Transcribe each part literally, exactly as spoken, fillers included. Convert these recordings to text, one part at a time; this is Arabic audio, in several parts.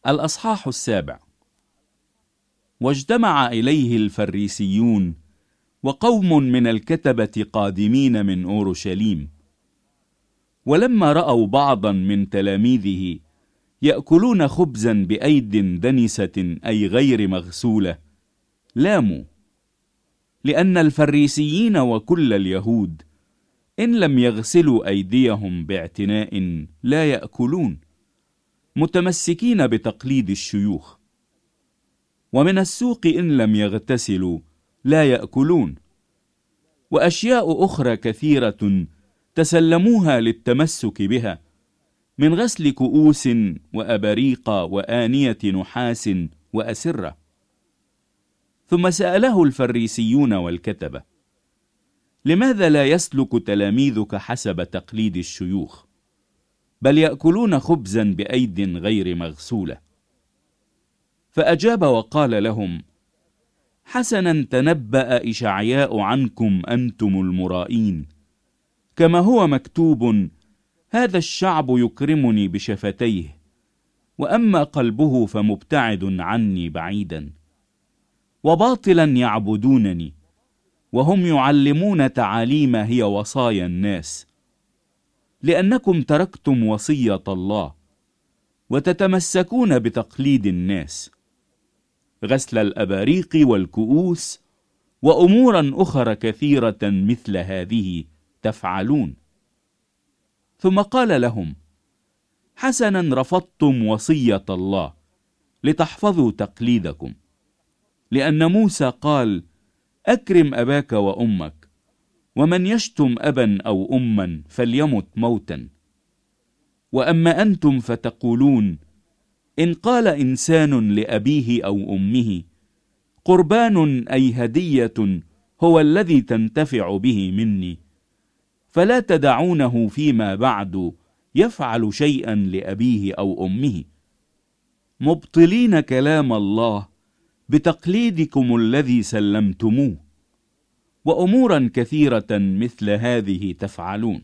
الأصحاح السابع. واجتمع إليه الفريسيون وقوم من الكتبة قادمين من أورشليم، ولما رأوا بعضا من تلاميذه يأكلون خبزا بأيد دنسة أي غير مغسولة لاموا، لأن الفريسيين وكل اليهود إن لم يغسلوا أيديهم باعتناء لا يأكلون، متمسكين بتقليد الشيوخ. ومن السوق إن لم يغتسلوا لا يأكلون. وأشياء أخرى كثيرة تسلموها للتمسك بها، من غسل كؤوس وأبريق وآنية نحاس وأسرة. ثم سأله الفريسيون والكتبة: لماذا لا يسلك تلاميذك حسب تقليد الشيوخ، بل يأكلون خبزا بأيد غير مغسولة؟ فأجاب وقال لهم: حسنا تنبأ إشعياء عنكم أنتم المرائين، كما هو مكتوب: هذا الشعب يكرمني بشفتيه، وأما قلبه فمبتعد عني بعيدا، وباطلا يعبدونني، وهم يعلمون تعاليم هي وصايا الناس، لأنكم تركتم وصية الله وتتمسكون بتقليد الناس، غسل الأباريق والكؤوس وأمورا أخرى كثيرة مثل هذه تفعلون. ثم قال لهم: حسنا رفضتم وصية الله لتحفظوا تقليدكم، لأن موسى قال: أكرم أباك وأمك، ومن يشتم أبا أو أما فليمت موتا. وأما أنتم فتقولون: إن قال إنسان لأبيه أو أمه قربان أي هدية هو الذي تنتفع به مني، فلا تدعونه فيما بعد يفعل شيئا لأبيه أو أمه، مبطلين كلام الله بتقليدكم الذي سلمتموه، وأمورا كثيرة مثل هذه تفعلون.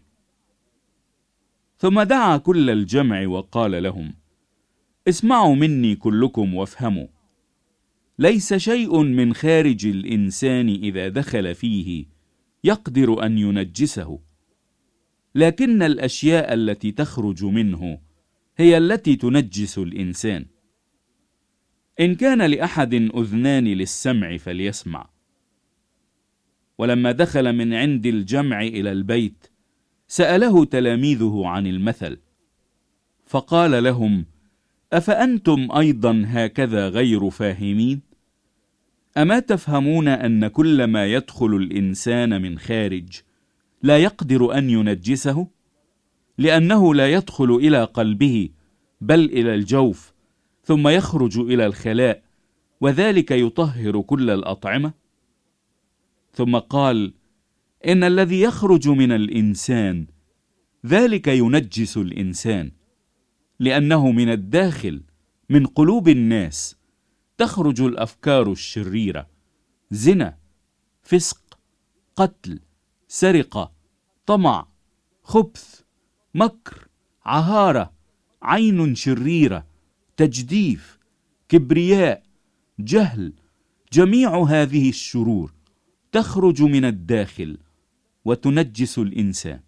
ثم دعا كل الجمع وقال لهم: اسمعوا مني كلكم وافهموا، ليس شيء من خارج الإنسان إذا دخل فيه يقدر أن ينجسه، لكن الأشياء التي تخرج منه هي التي تنجس الإنسان. إن كان لأحد أذنان للسمع فليسمع. ولما دخل من عند الجمع إلى البيت سأله تلاميذه عن المثل، فقال لهم: أفأنتم أيضا هكذا غير فاهمين؟ أما تفهمون أن كل ما يدخل الإنسان من خارج لا يقدر أن ينجسه، لأنه لا يدخل إلى قلبه بل إلى الجوف، ثم يخرج إلى الخلاء، وذلك يطهر كل الأطعمة؟ ثم قال: إن الذي يخرج من الإنسان ذلك ينجس الإنسان، لأنه من الداخل من قلوب الناس تخرج الأفكار الشريرة، زنا، فسق، قتل، سرقة، طمع، خبث، مكر، عهارة، عين شريرة، تجديف، كبرياء، جهل. جميع هذه الشرور تخرج من الداخل وتنجس الإنسان.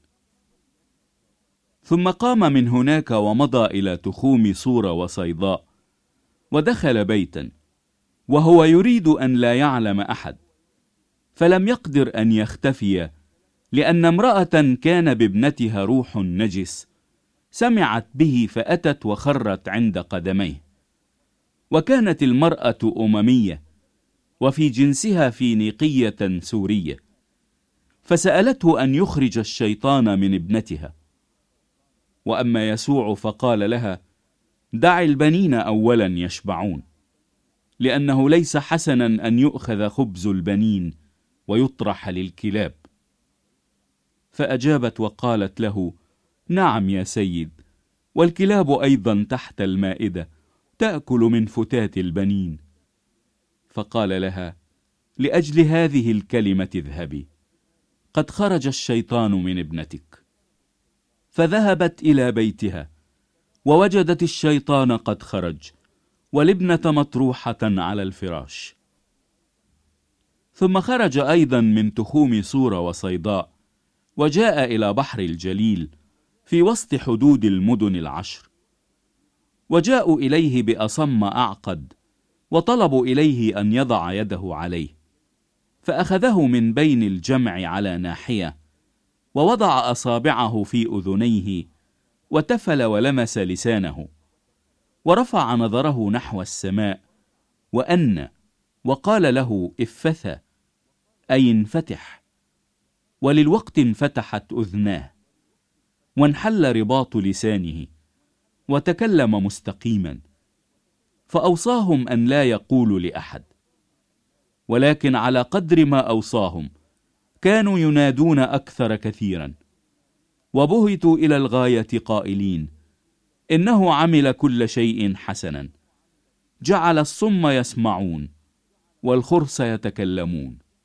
ثم قام من هناك ومضى إلى تخوم صور وصيداء، ودخل بيتا، وهو يريد أن لا يعلم أحد، فلم يقدر أن يختفي، لأن امرأة كان بابنتها روح نجس سمعت به فأتت وخرت عند قدميه. وكانت المرأة أممية، وفي جنسها فينيقية سورية، فسألته أن يخرج الشيطان من ابنتها. وأما يسوع فقال لها: دع البنين أولا يشبعون، لأنه ليس حسنا أن يؤخذ خبز البنين ويطرح للكلاب. فأجابت وقالت له: نعم يا سيد، والكلاب أيضا تحت المائدة تأكل من فتات البنين. فقال لها: لأجل هذه الكلمة اذهبي، قد خرج الشيطان من ابنتك. فذهبت إلى بيتها، ووجدت الشيطان قد خرج، والابنة مطروحة على الفراش. ثم خرج أيضا من تخوم صور وصيداء، وجاء إلى بحر الجليل في وسط حدود المدن العشر. وجاءوا إليه بأصم أعقد، وطلبوا إليه أن يضع يده عليه، فأخذه من بين الجمع على ناحية، ووضع أصابعه في أذنيه، وتفل ولمس لسانه، ورفع نظره نحو السماء، وأن وقال له افثى، أي انفتح. وللوقت انفتحت أذناه، وانحل رباط لسانه، وتكلم مستقيما، فأوصاهم أن لا يقولوا لأحد. ولكن على قدر ما أوصاهم كانوا ينادون أكثر كثيرا، وبهتوا إلى الغاية قائلين: إنه عمل كل شيء حسنا، جعل الصم يسمعون والخرس يتكلمون.